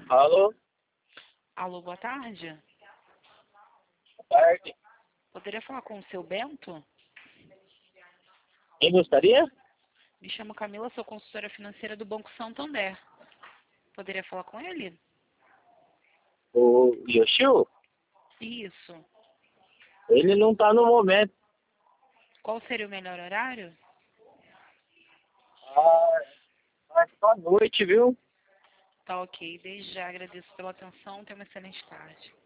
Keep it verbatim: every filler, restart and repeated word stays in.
Alô? Alô, boa tarde. Boa tarde. Poderia falar com o seu Bento? Quem gostaria? Me chamo Camila, sou consultora financeira do Banco Santander. Poderia falar com ele? O Yoshio? Isso. Ele não tá no momento. Qual seria o melhor horário? Ah, acho que à noite, viu? Tá ok. Desde já agradeço pela atenção. Tenha uma excelente tarde.